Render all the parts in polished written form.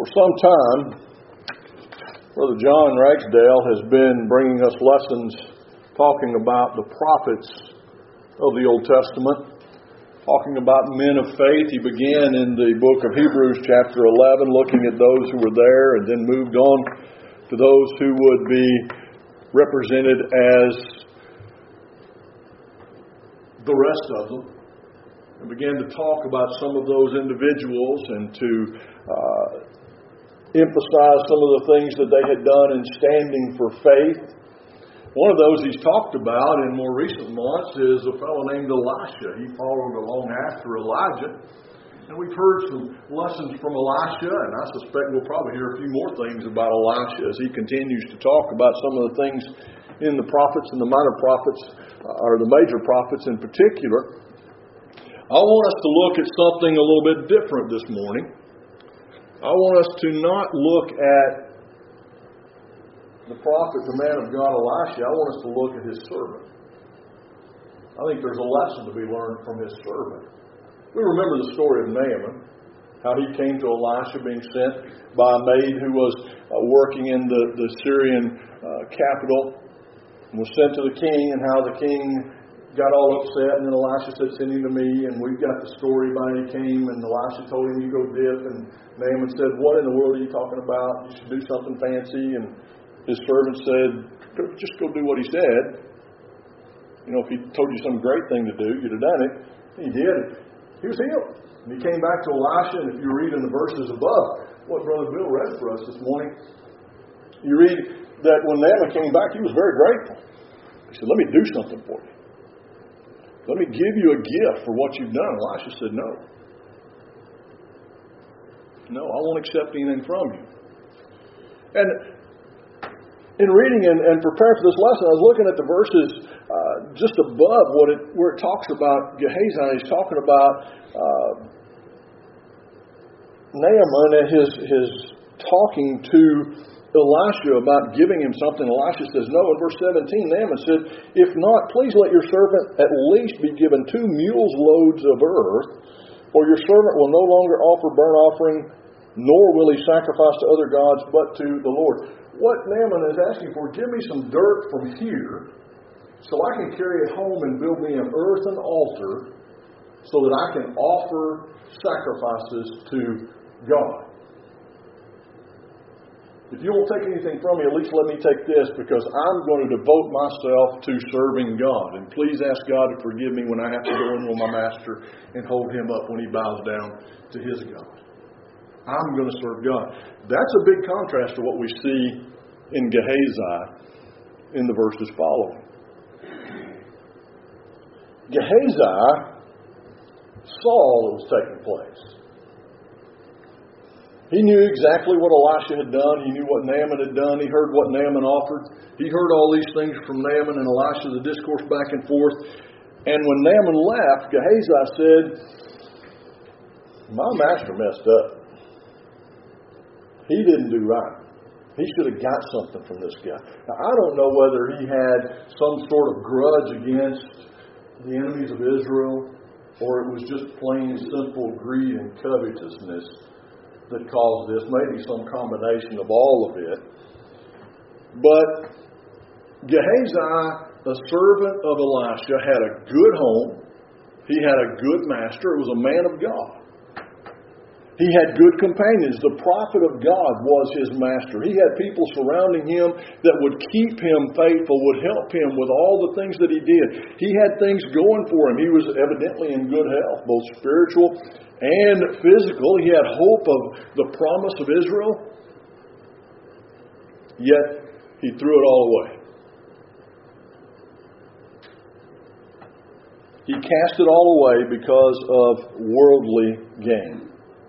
For some time, Brother John Ragsdale has been bringing us lessons talking about the prophets of the Old Testament, talking about men of faith. He began in the book of Hebrews chapter 11, looking at those who were there, and then moved on to those who would be represented as the rest of them, and began to talk about some of those individuals and to emphasize some of the things that they had done in standing for faith. One of those he's talked about in more recent months is a fellow named Elisha. He followed along after Elijah. And we've heard some lessons from Elisha, and I suspect we'll probably hear a few more things about Elisha as he continues to talk about some of the things in the prophets and the minor prophets, or the major prophets in particular. I want us to look at something a little bit different this morning. I want us to not look at the prophet, the man of God, Elisha. I want us to look at his servant. I think there's a lesson to be learned from his servant. We remember the story of Naaman, how he came to Elisha being sent by a maid who was working in the Syrian capital, and was sent to the king, and how the king got all upset, and then Elisha said, "Send him to me." And we've got the story about he came, and Elisha told him, "You go dip." And Naaman said, "What in the world are you talking about? You should do something fancy." And his servant said, "Just go do what he said. You know, if he told you some great thing to do, you'd have done it." He did. He was healed. And he came back to Elisha, and if you read in the verses above what Brother Bill read for us this morning, you read that when Naaman came back, he was very grateful. He said, "Let me do something for you. Let me give you a gift for what you've done." Elisha said, No, I won't accept anything from you. And in reading and preparing for this lesson, I was looking at the verses just above where it talks about Gehazi. He's talking about Naaman and his talking to Elisha about giving him something. Elisha says no. In verse 17, Naaman said, "If not, please let your servant at least be given 2 mules loads of earth, for your servant will no longer offer burnt offering, nor will he sacrifice to other gods, but to the Lord." What Naaman is asking for, give me some dirt from here, so I can carry it home and build me an earthen altar, so that I can offer sacrifices to God. If you won't take anything from me, at least let me take this, because I'm going to devote myself to serving God. And please ask God to forgive me when I have to go in with my master and hold him up when he bows down to his God. I'm going to serve God. That's a big contrast to what we see in Gehazi in the verses following. Gehazi saw what was taking place. He knew exactly what Elisha had done. He knew what Naaman had done. He heard what Naaman offered. He heard all these things from Naaman and Elisha, the discourse back and forth. And when Naaman left, Gehazi said, "My master messed up. He didn't do right. He should have got something from this guy." Now, I don't know whether he had some sort of grudge against the enemies of Israel, or it was just plain simple greed and covetousness that caused this. Maybe some combination of all of it. But Gehazi, a servant of Elisha, had a good home. He had a good master. It was a man of God. He had good companions. The prophet of God was his master. He had people surrounding him that would keep him faithful, would help him with all the things that he did. He had things going for him. He was evidently in good health, both spiritual and physical. He had hope of the promise of Israel. Yet, he threw it all away. He cast it all away because of worldly gain.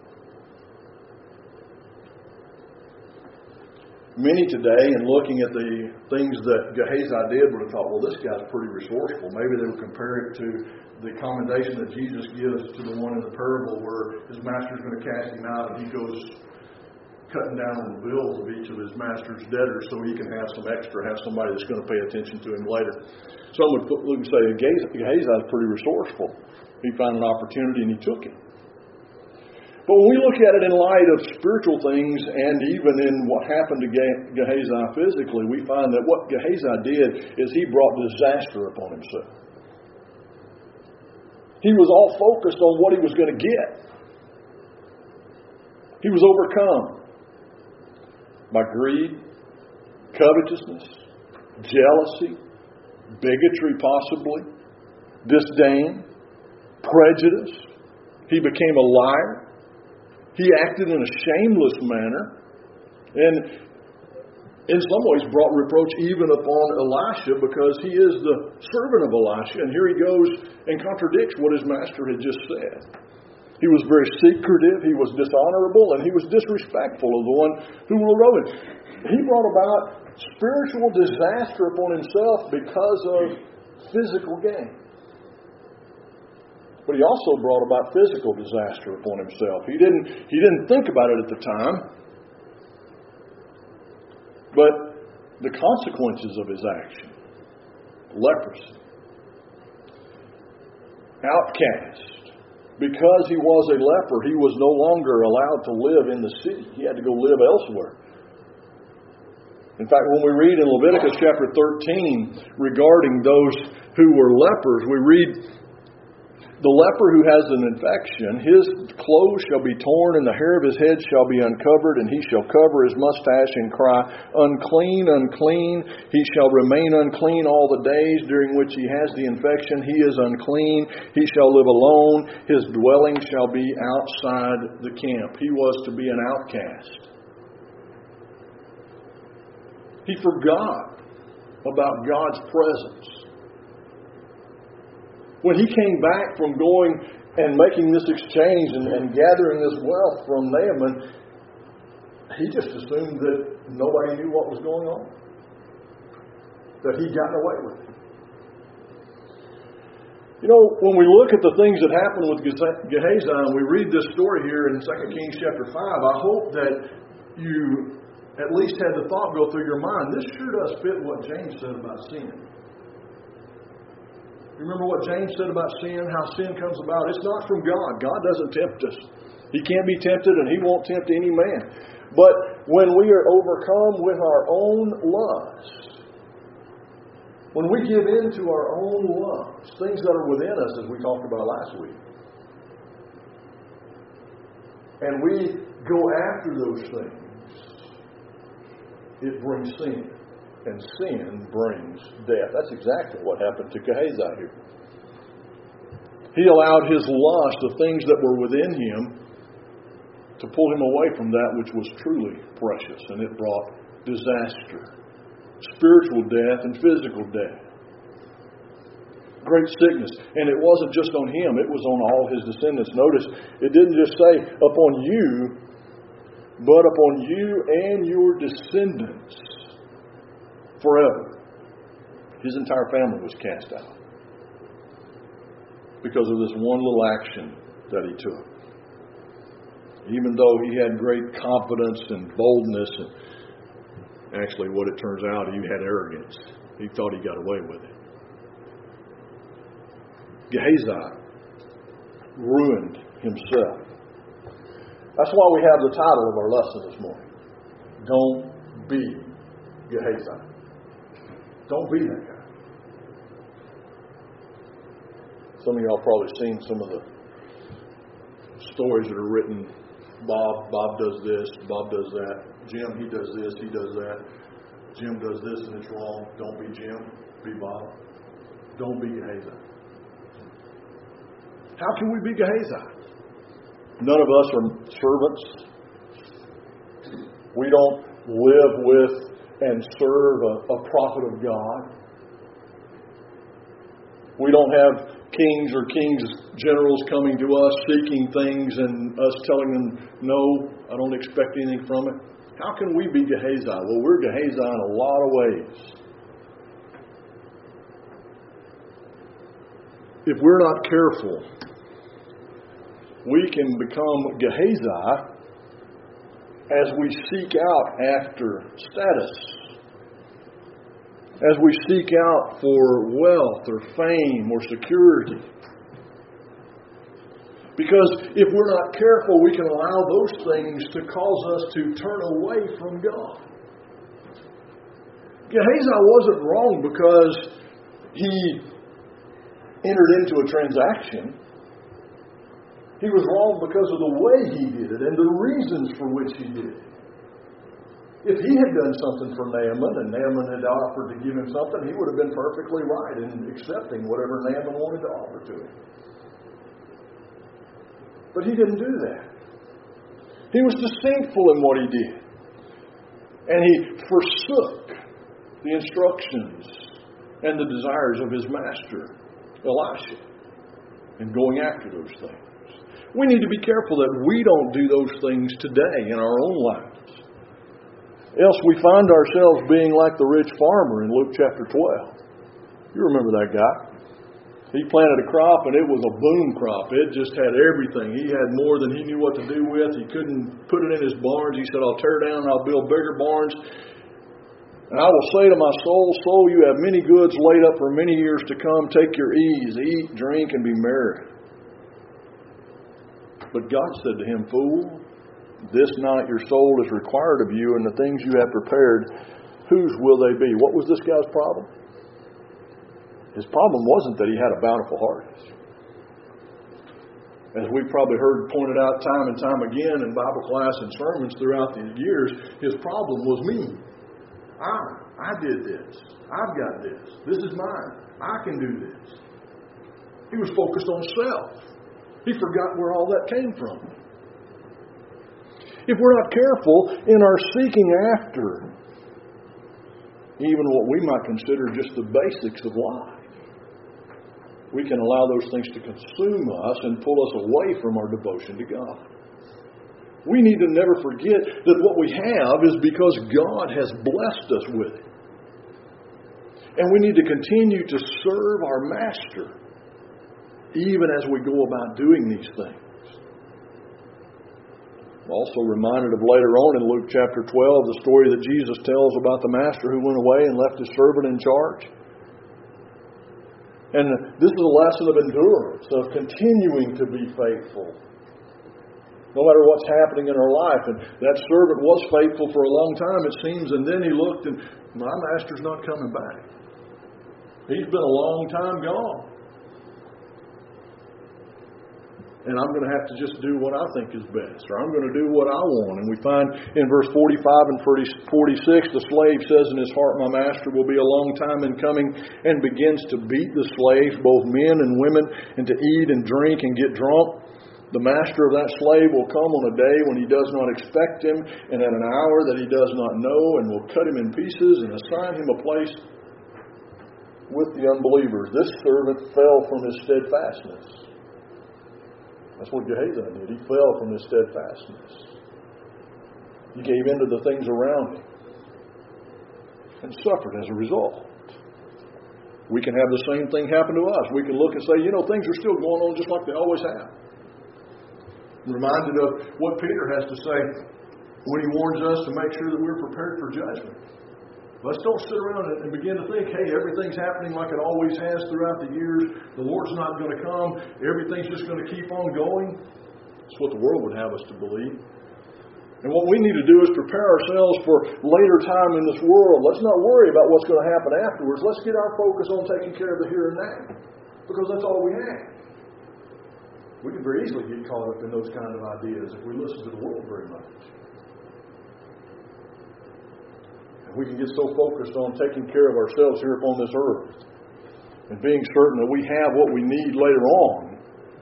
Many today, in looking at the things that Gehazi did, would have thought, well, this guy's pretty resourceful. Maybe they would compare it to the commendation that Jesus gives to the one in the parable where his master's going to cast him out and he goes cutting down on the bills of each of his master's debtors so he can have some extra, have somebody that's going to pay attention to him later. Some would look and say, Gehazi is pretty resourceful. He found an opportunity and he took it. But when we look at it in light of spiritual things and even in what happened to Gehazi physically, we find that what Gehazi did is he brought disaster upon himself. He was all focused on what he was going to get. He was overcome by greed, covetousness, jealousy, bigotry possibly, disdain, prejudice. He became a liar. He acted in a shameless manner and in some ways brought reproach even upon Elisha because he is the servant of Elisha, and here he goes and contradicts what his master had just said. He was very secretive, he was dishonorable, and he was disrespectful of the one who ruled over him. He brought about spiritual disaster upon himself because of physical gain. But he also brought about physical disaster upon himself. He didn't think about it at the time. But the consequences of his action, leprosy, outcast. Because he was a leper, he was no longer allowed to live in the city. He had to go live elsewhere. In fact, when we read in Leviticus chapter 13 regarding those who were lepers, we read, the leper who has an infection, his clothes shall be torn, and the hair of his head shall be uncovered, and he shall cover his mustache and cry, unclean, unclean. He shall remain unclean all the days during which he has the infection. He is unclean. He shall live alone. His dwelling shall be outside the camp. He was to be an outcast. He forgot about God's presence. When he came back from going and making this exchange and gathering this wealth from Naaman, he just assumed that nobody knew what was going on. That he'd gotten away with it. You know, when we look at the things that happened with Gehazi, and we read this story here in 2 Kings chapter 5, I hope that you at least had the thought go through your mind. This sure does fit what James said about sin. Remember what James said about sin, how sin comes about? It's not from God. God doesn't tempt us. He can't be tempted, and He won't tempt any man. But when we are overcome with our own lust, when we give in to our own lusts, things that are within us, as we talked about last week, and we go after those things, it brings sin. And sin brings death. That's exactly what happened to Gehazi here. He allowed his lust, the things that were within him, to pull him away from that which was truly precious. And it brought disaster, spiritual death and physical death. Great sickness. And it wasn't just on him, it was on all his descendants. Notice, it didn't just say, upon you, but upon you and your descendants. Forever. His entire family was cast out because of this one little action that he took. Even though he had great confidence and boldness, and actually what it turns out, he had arrogance. He thought he got away with it. Gehazi ruined himself. That's why we have the title of our lesson this morning. Don't be Gehazi. Don't be that guy. Some of y'all probably seen some of the stories that are written. Bob does this, Bob does that. Jim, he does this, he does that. Jim does this and it's wrong. Don't be Jim, be Bob. Don't be Gehazi. How can we be Gehazi? None of us are servants. We don't live with and serve a prophet of God. We don't have kings or kings' generals coming to us seeking things and us telling them, no, I don't expect anything from it. How can we be Gehazi? Well, we're Gehazi in a lot of ways. If we're not careful, we can become Gehazi as we seek out after status, as we seek out for wealth or fame or security. Because if we're not careful, we can allow those things to cause us to turn away from God. Gehazi wasn't wrong because he entered into a transaction. He was wrong because of the way he did it and the reasons for which he did it. If he had done something for Naaman and Naaman had offered to give him something, he would have been perfectly right in accepting whatever Naaman wanted to offer to him. But he didn't do that. He was deceitful in what he did. And he forsook the instructions and the desires of his master, Elisha, in going after those things. We need to be careful that we don't do those things today in our own lives. Else we find ourselves being like the rich farmer in Luke chapter 12. You remember that guy. He planted a crop and it was a boom crop. It just had everything. He had more than he knew what to do with. He couldn't put it in his barns. He said, I'll tear down and I'll build bigger barns. And I will say to my soul, soul, you have many goods laid up for many years to come. Take your ease, eat, drink, and be merry. But God said to him, fool, this night your soul is required of you, and the things you have prepared, whose will they be? What was this guy's problem? His problem wasn't that he had a bountiful harvest. As we've probably heard pointed out time and time again in Bible class and sermons throughout the years, his problem was me. I did this. I've got this. This is mine. I can do this. He was focused on self. He forgot where all that came from. If we're not careful in our seeking after even what we might consider just the basics of life, we can allow those things to consume us and pull us away from our devotion to God. We need to never forget that what we have is because God has blessed us with it. And we need to continue to serve our Master even as we go about doing these things. I'm also reminded of later on in Luke chapter 12, the story that Jesus tells about the master who went away and left his servant in charge. And this is a lesson of endurance, of continuing to be faithful, no matter what's happening in our life. And that servant was faithful for a long time, it seems, and then he looked and, my master's not coming back. He's been a long time gone. And I'm going to have to just do what I think is best, or I'm going to do what I want. And we find in verse 45 and 46, the slave says in his heart, my master will be a long time in coming, and begins to beat the slaves, both men and women, and to eat and drink and get drunk. The master of that slave will come on a day when he does not expect him, and at an hour that he does not know, and will cut him in pieces and assign him a place with the unbelievers. This servant fell from his steadfastness. That's what Gehazi did. He fell from his steadfastness. He gave in to the things around him and suffered as a result. We can have the same thing happen to us. We can look and say, things are still going on just like they always have. I'm reminded of what Peter has to say when he warns us to make sure that we're prepared for judgment. Let's don't sit around and begin to think, hey, everything's happening like it always has throughout the years. The Lord's not going to come. Everything's just going to keep on going. That's what the world would have us to believe. And what we need to do is prepare ourselves for later time in this world. Let's not worry about what's going to happen afterwards. Let's get our focus on taking care of the here and now, because that's all we have. We can very easily get caught up in those kind of ideas if we listen to the world very much. We can get so focused on taking care of ourselves here upon this earth and being certain that we have what we need later on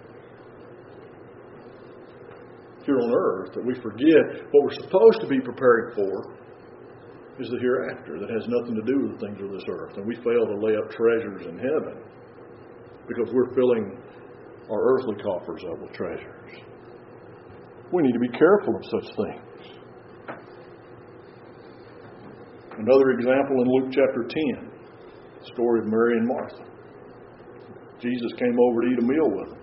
here on earth that we forget what we're supposed to be preparing for is the hereafter that has nothing to do with the things of this earth. And we fail to lay up treasures in heaven because we're filling our earthly coffers up with treasures. We need to be careful of such things. Another example in Luke chapter 10, the story of Mary and Martha. Jesus came over to eat a meal with them.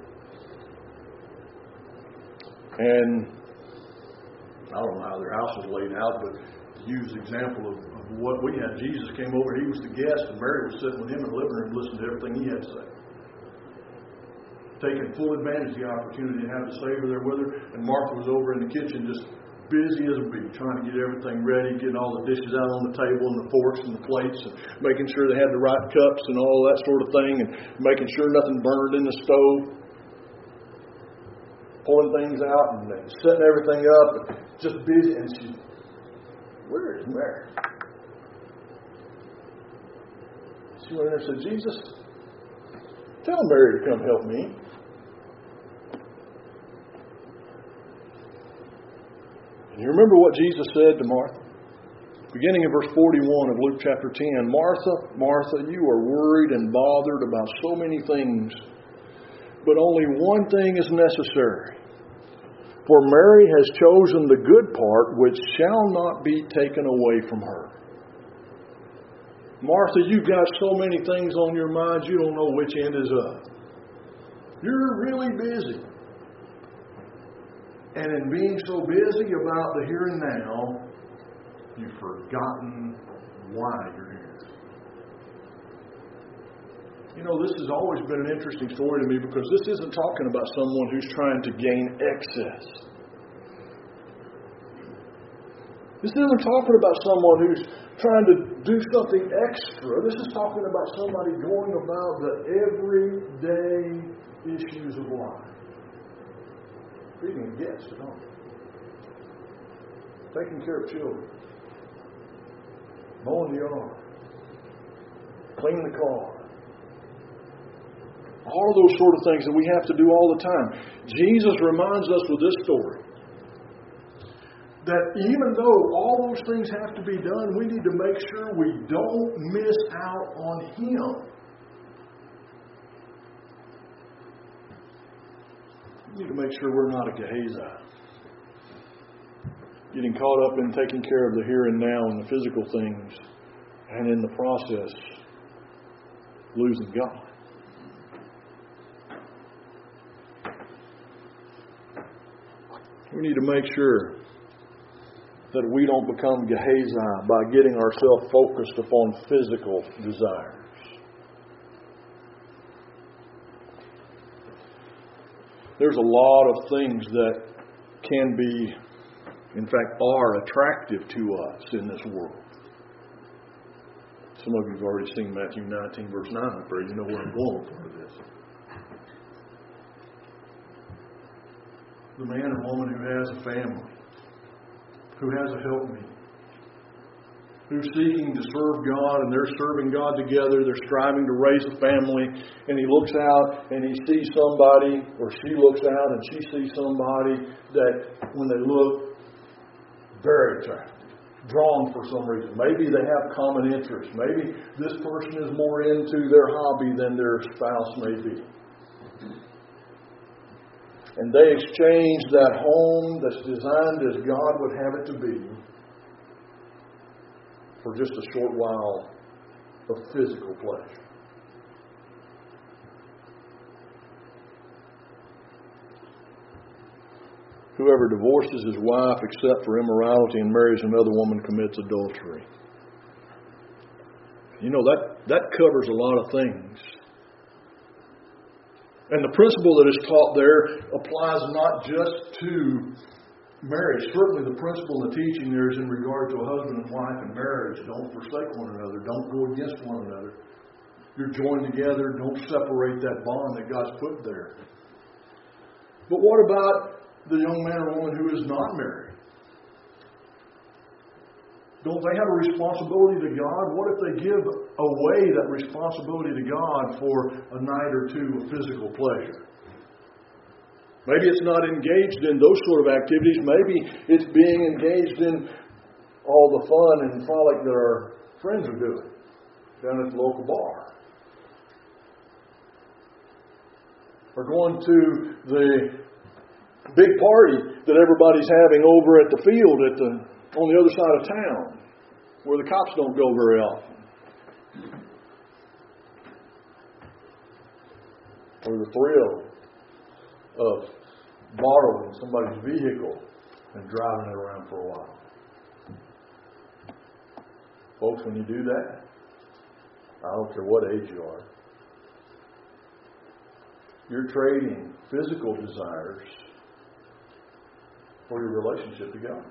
And I don't know how their house was laid out, but to use the example of what we had, Jesus came over, he was the guest, and Mary was sitting with him in the living room listening to everything he had to say. taking full advantage of the opportunity to have the Savior there with her. And Martha was over in the kitchen just busy as a bee, trying to get everything ready, getting all the dishes out on the table and the forks and the plates, and making sure they had the right cups and all that sort of thing, and making sure nothing burned in the stove. Pulling things out and setting everything up, and just busy. And she, where is Mary? She went in there and said, Jesus, tell Mary to come help me. And you remember what Jesus said to Martha? Beginning in verse 41 of Luke chapter 10, Martha, Martha, you are worried and bothered about so many things, but only one thing is necessary. For Mary has chosen the good part, which shall not be taken away from her. Martha, you've got so many things on your mind, you don't know which end is up. You're really busy. And in being so busy about the here and now, you've forgotten why you're here. You know, this has always been an interesting story to me, because this isn't talking about someone who's trying to gain excess. This isn't talking about someone who's trying to do something extra. This is talking about somebody going about the everyday issues of life. Feeding guests at home. Taking care of children. Mowing the yard. Cleaning the car. All of those sort of things that we have to do all the time. Jesus reminds us with this story that even though all those things have to be done, we need to make sure we don't miss out on Him. We need to make sure we're not a Gehazi, getting caught up in taking care of the here and now and the physical things, and in the process losing God. We need to make sure that we don't become Gehazi by getting ourselves focused upon physical desires. There's a lot of things that can be, in fact, are attractive to us in this world. Some of you have already seen Matthew 19, verse 9 up there. You know where I'm going with this. The man or woman who has a family, who has a helpmeet, who's seeking to serve God, and they're serving God together, they're striving to raise a family, and he looks out and he sees somebody, or she looks out and she sees somebody that when they look, very attractive, drawn for some reason. Maybe they have common interests. Maybe this person is more into their hobby than their spouse may be. And they exchange that home that's designed as God would have it to be for just a short while of physical pleasure. Whoever divorces his wife except for immorality and marries another woman commits adultery. You know, that covers a lot of things. And the principle that is taught there applies not just to marriage. Certainly the principle and the teaching there is in regard to a husband and wife in marriage. Don't forsake one another. Don't go against one another. You're joined together. Don't separate that bond that God's put there. But what about the young man or woman who is not married? Don't they have a responsibility to God? What if they give away that responsibility to God for a night or two of physical pleasure? Maybe it's not engaged in those sort of activities. Maybe it's being engaged in all the fun and frolic that our friends are doing down at the local bar. Or going to the big party that everybody's having over at the field on the other side of town, where the cops don't go very often. Or the thrill of borrowing somebody's vehicle and driving it around for a while. Folks, when you do that, I don't care what age you are, You're trading physical desires for your relationship to God.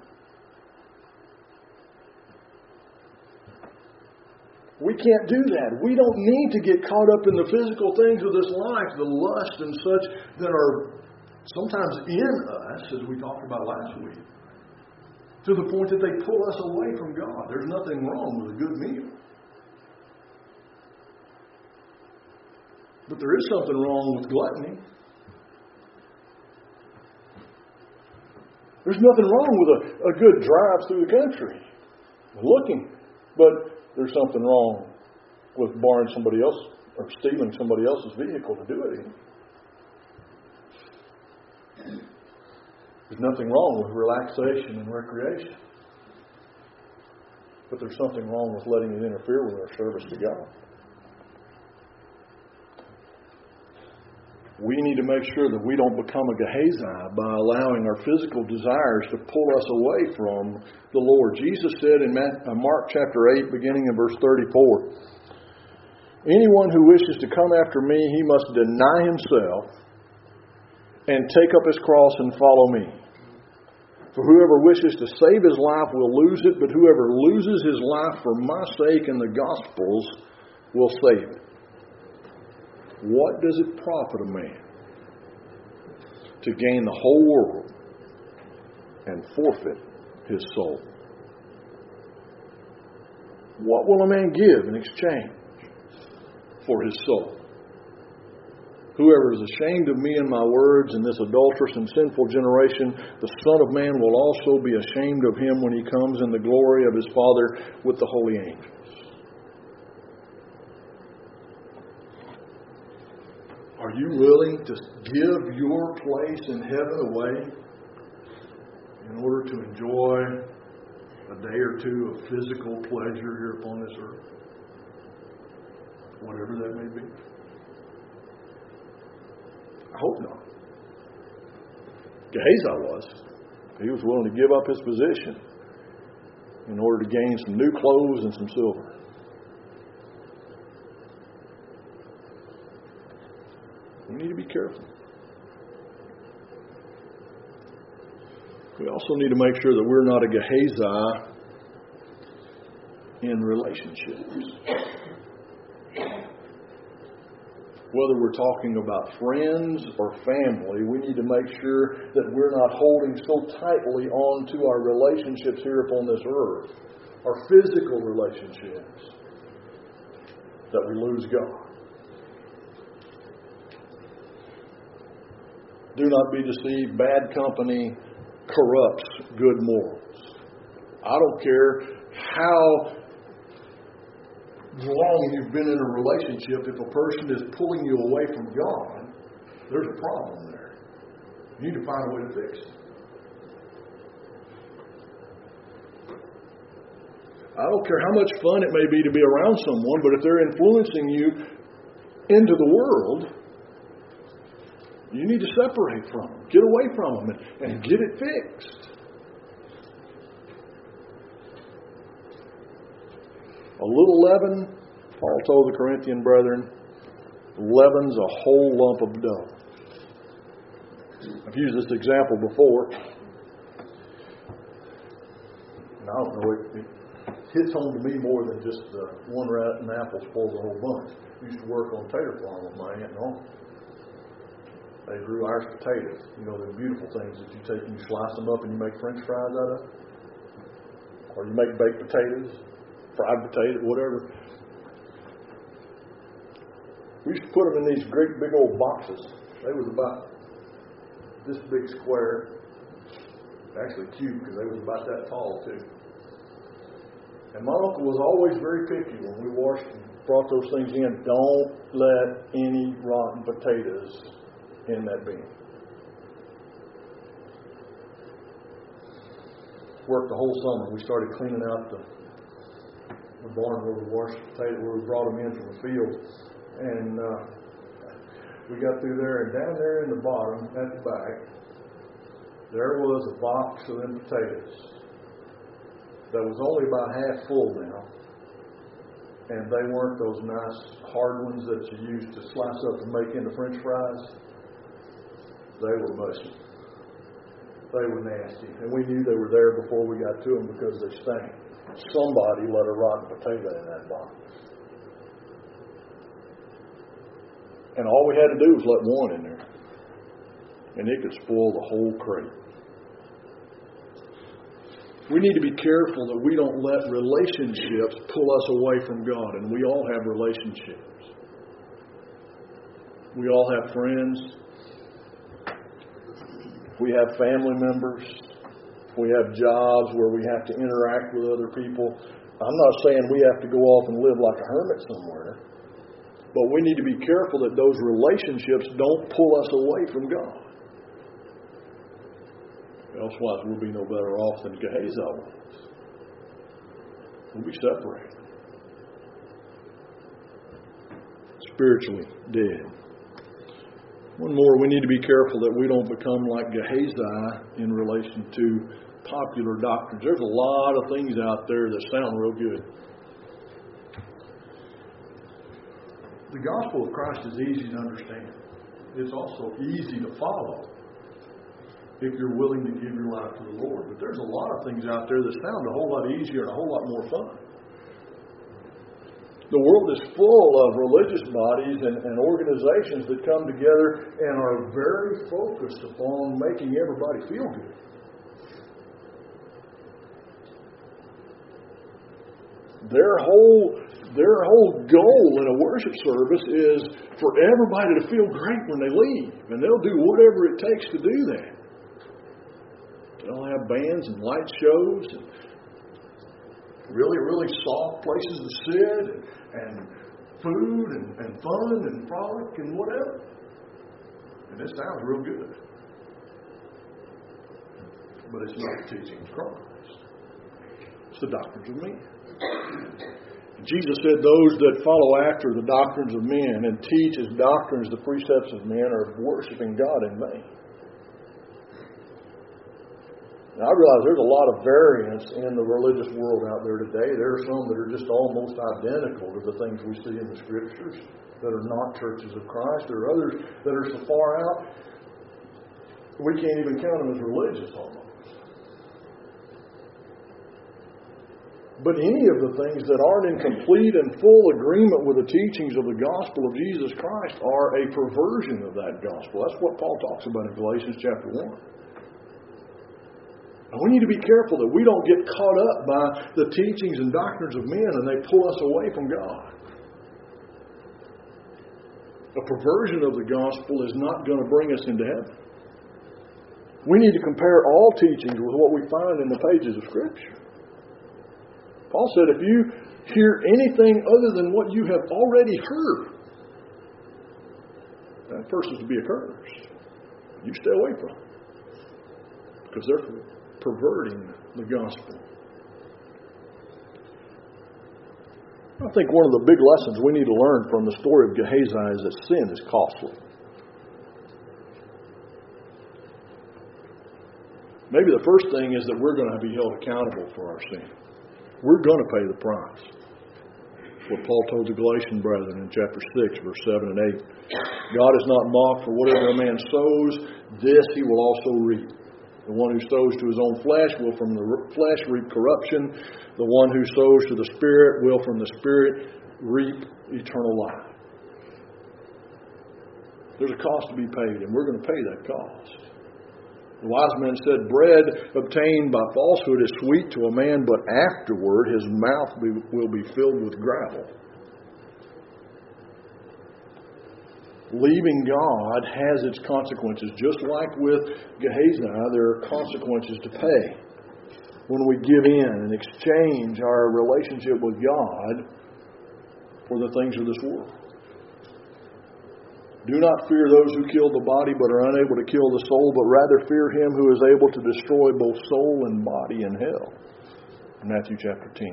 We can't do that. We don't need to get caught up in the physical things of this life, the lust and such that are sometimes in us, as we talked about last week, to the point that they pull us away from God. There's nothing wrong with a good meal. But there is something wrong with gluttony. There's nothing wrong with a good drive through the country, looking. But there's something wrong with borrowing somebody else or stealing somebody else's vehicle to do it in. There's nothing wrong with relaxation and recreation. But there's something wrong with letting it interfere with our service to God. We need to make sure that we don't become a Gehazi by allowing our physical desires to pull us away from the Lord. Jesus said in Mark chapter 8, beginning in verse 34, anyone who wishes to come after me, he must deny himself and take up his cross and follow me. For whoever wishes to save his life will lose it, but whoever loses his life for my sake and the gospel's will save it. What does it profit a man to gain the whole world and forfeit his soul? What will a man give in exchange for his soul? Whoever is ashamed of me and my words in this adulterous and sinful generation, the Son of Man will also be ashamed of him when he comes in the glory of his Father with the holy angels. Are you willing to give your place in heaven away in order to enjoy a day or two of physical pleasure here upon this earth? Whatever that may be. I hope not. Gehazi was. He was willing to give up his position in order to gain some new clothes and some silver. We need to be careful. We also need to make sure that we're not a Gehazi in relationships. Whether we're talking about friends or family, we need to make sure that we're not holding so tightly on to our relationships here upon this earth, our physical relationships, that we lose God. Do not be deceived. Bad company corrupts good morals. I don't care how long you've been in a relationship, if a person is pulling you away from God, there's a problem there. You need to find a way to fix it. I don't care how much fun it may be to be around someone, but if they're influencing you into the world, you need to separate from them, get away from them, and get it fixed. A little leaven, Paul told the Corinthian brethren, leaven's a whole lump of dough. I've used this example before. And I don't know, it hits home to me more than just one rotten apple spoils the whole bunch. I used to work on a potato farm with my aunt and uncle. They grew Irish potatoes. You know, they're beautiful things that you take and you slice them up and you make French fries out of. Or you make baked potatoes, fried potatoes, whatever. We used to put them in these great big old boxes. They was about this big square. Actually cube, because they was about that tall too. And my uncle was always very picky when we washed and brought those things in. Don't let any rotten potatoes in that bin. Worked the whole summer. We started cleaning out the barn where we washed potatoes, where we brought them in from the field. And we got through there, and down there in the bottom, at the back, there was a box of them potatoes that was only about half full now. And they weren't those nice hard ones that you use to slice up and make into French fries. They were mushy. They were nasty. And we knew they were there before we got to them because they stank. Somebody let a rotten potato in that box. And all we had to do was let one in there. And it could spoil the whole crate. We need to be careful that we don't let relationships pull us away from God. And we all have relationships. We all have friends. We have family members. We have jobs where we have to interact with other people. I'm not saying we have to go off and live like a hermit somewhere. But we need to be careful that those relationships don't pull us away from God. Elsewise, we'll be no better off than Gehazi was. We'll be separated. Spiritually dead. One more, we need to be careful that we don't become like Gehazi in relation to popular doctrines. There's a lot of things out there that sound real good. The gospel of Christ is easy to understand. It's also easy to follow if you're willing to give your life to the Lord. But there's a lot of things out there that sound a whole lot easier and a whole lot more fun. The world is full of religious bodies and organizations that come together and are very focused upon making everybody feel good. Their whole goal in a worship service is for everybody to feel great when they leave. And they'll do whatever it takes to do that. They'll have bands and light shows and really, really soft places to sit and food and fun and frolic and whatever. And it sounds real good. But it's not the teaching of Christ. It's the doctrines of men. Jesus said those that follow after the doctrines of men and teach as doctrines the precepts of men are worshiping God in vain. Now, I realize there's a lot of variance in the religious world out there today. There are some that are just almost identical to the things we see in the Scriptures that are not churches of Christ. There are others that are so far out, we can't even count them as religious almost. But any of the things that aren't in complete and full agreement with the teachings of the gospel of Jesus Christ are a perversion of that gospel. That's what Paul talks about in Galatians chapter 1. And we need to be careful that we don't get caught up by the teachings and doctrines of men and they pull us away from God. A perversion of the gospel is not going to bring us into heaven. We need to compare all teachings with what we find in the pages of Scripture. Paul said, if you hear anything other than what you have already heard, that person's to be accursed. You stay away from it. Because they're perverting the gospel. I think one of the big lessons we need to learn from the story of Gehazi is that sin is costly. Maybe the first thing is that we're going to be held accountable for our sin. We're going to pay the price. That's what Paul told the Galatian brethren in chapter 6, verse 7 and 8. God is not mocked, for whatever a man sows, this he will also reap. The one who sows to his own flesh will from the flesh reap corruption. The one who sows to the Spirit will from the Spirit reap eternal life. There's a cost to be paid, and we're going to pay that cost. The wise man said, bread obtained by falsehood is sweet to a man, but afterward his mouth will be filled with gravel. Leaving God has its consequences. Just like with Gehazi, there are consequences to pay when we give in and exchange our relationship with God for the things of this world. Do not fear those who kill the body but are unable to kill the soul, but rather fear him who is able to destroy both soul and body in hell. Matthew chapter 10.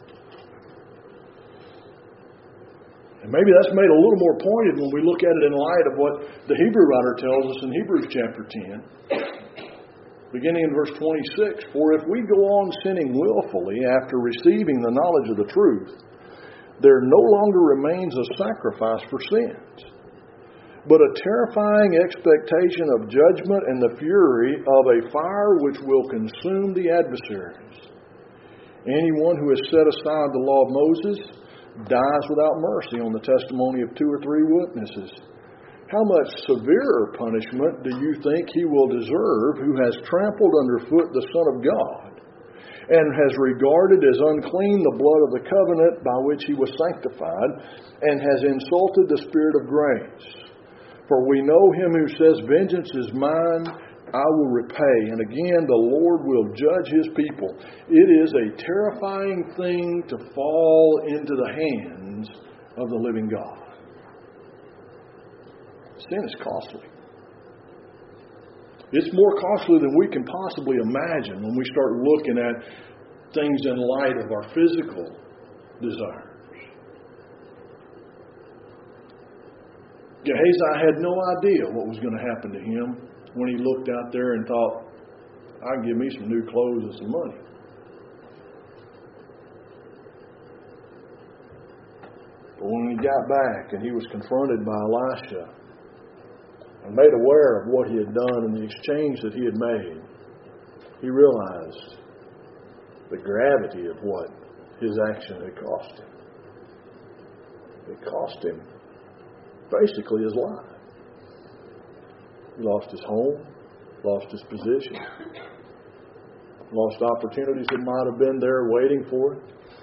And maybe that's made a little more pointed when we look at it in light of what the Hebrew writer tells us in Hebrews chapter 10, beginning in verse 26. For if we go on sinning willfully after receiving the knowledge of the truth, there no longer remains a sacrifice for sins, but a terrifying expectation of judgment and the fury of a fire which will consume the adversaries. Anyone who has set aside the law of Moses dies without mercy on the testimony of 2 or 3 witnesses. How much severer punishment do you think he will deserve who has trampled underfoot the Son of God and has regarded as unclean the blood of the covenant by which he was sanctified and has insulted the Spirit of grace? For we know him who says, "Vengeance is mine, I will repay." And again, the Lord will judge his people. It is a terrifying thing to fall into the hands of the living God. Sin is costly. It's more costly than we can possibly imagine when we start looking at things in light of our physical desires. Gehazi had no idea what was going to happen to him when he looked out there and thought, I can give me some new clothes and some money. But when he got back and he was confronted by Elisha and made aware of what he had done and the exchange that he had made, he realized the gravity of what his action had cost him. It cost him basically his life. He lost his home, lost his position, lost opportunities that might have been there waiting for him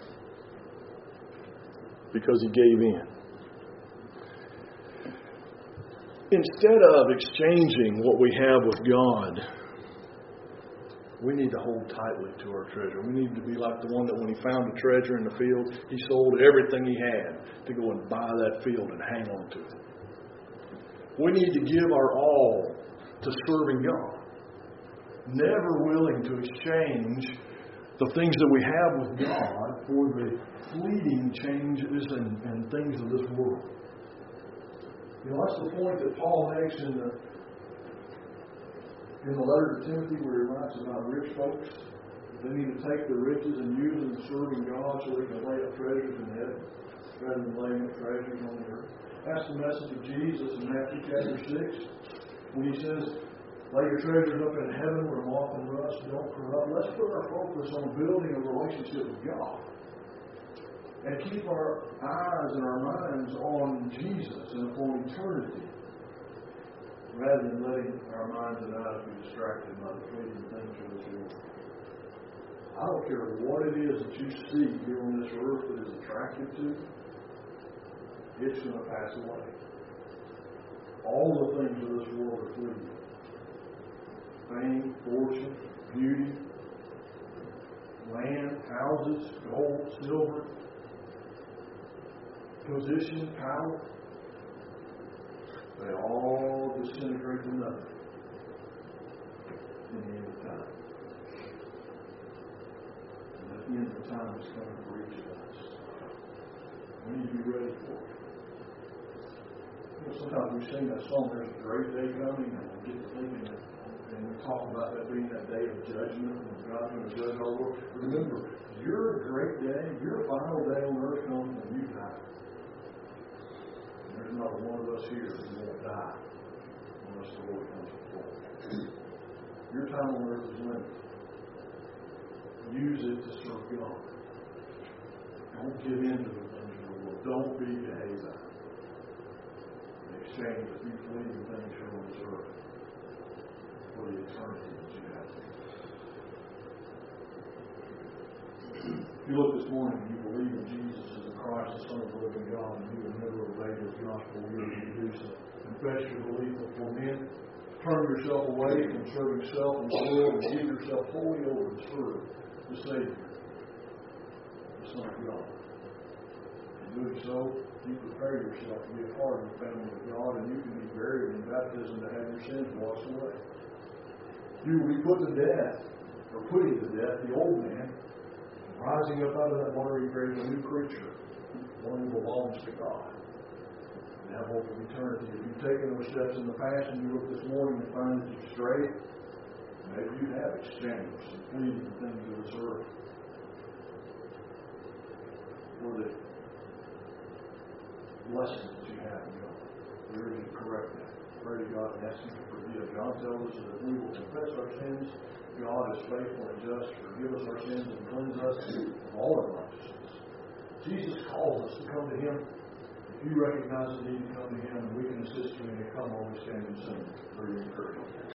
because he gave in. Instead of exchanging what we have with God, we need to hold tightly to our treasure. We need to be like the one that when he found a treasure in the field, he sold everything he had to go and buy that field and hang on to it. We need to give our all to serving God. Never willing to exchange the things that we have with God for the fleeting changes and things of this world. You know, that's the point that Paul makes in the letter to Timothy where he writes about rich folks. They need to take their riches and use them serving God so they can lay up treasures in heaven rather than laying up treasures on the earth. That's the message of Jesus in Matthew chapter 6 when he says, lay your treasures up in heaven where moth and rust don't corrupt. Let's put our focus on building a relationship with God and keep our eyes and our minds on Jesus and upon eternity, rather than letting our minds and eyes be distracted by the fleeting things of this world. I don't care what it is that you see here on this earth that is attractive to you, it's going to pass away. All the things of this world are fleeting. Fame, fortune, beauty, land, houses, gold, silver, position, power, they all disintegrate to nothing in the end of time. And at the end of time is coming for each of us. We need to be ready for it. You know, sometimes we sing that song, there's a great day coming, and we get to thinking and we talk about that being that day of judgment when God's going to judge our world. Remember, your great day, your final day on earth comes when you die. There's not one of us here who won't die unless the Lord comes before. Your time on earth is limited. Use it to serve God. Don't give in to the things of the world. Don't be Gehazi. In exchange a few fleeting things here on this earth for the eternity that you have. If you look this morning and you believe in Jesus as the Christ, the Son of the living God, and you will never obey His gospel, you will do so. Confess your belief before men. Turn yourself away from serving self and the world and give yourself wholly over to serve the Savior, the Son of God. In doing so, you prepare yourself to be a part of the family of God, and you can be buried in baptism to have your sins washed away. You will be put to death, or putting to death, the old man, rising up out of that watery grave, a new creature, one who belongs to God, and have hope of eternity. If you've taken those steps in the past and you look this morning and find that you've strayed, maybe you have exchanged some fleeting things of this earth for the blessing that you have in God. There is a correct right now. Pray to God and ask Him to forgive. John tells us that if we will confess our sins, God is faithful and just to forgive us our sins and cleanse us of all unrighteousness. Jesus calls us to come to Him. If you recognize the need to come to Him, we can assist you in to come while we stand and sing for your encouragement.